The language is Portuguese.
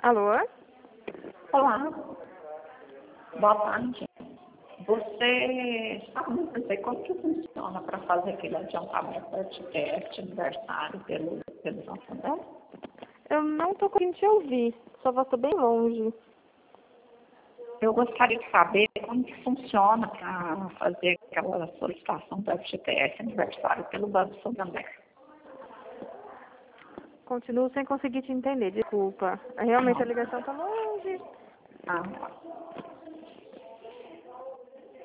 Alô? Olá, boa tarde. Você sabe me dizer como que funciona para fazer aquele adiantamento da FGTS aniversário pelo Santander? Eu não tô conseguindo te ouvir. Sua voz tá bem longe. Eu gostaria de saber como que funciona para fazer aquela solicitação do FGTS aniversário pelo Banco Santander. Continuo sem conseguir te entender, desculpa. Realmente a ligação tá longe. Ah,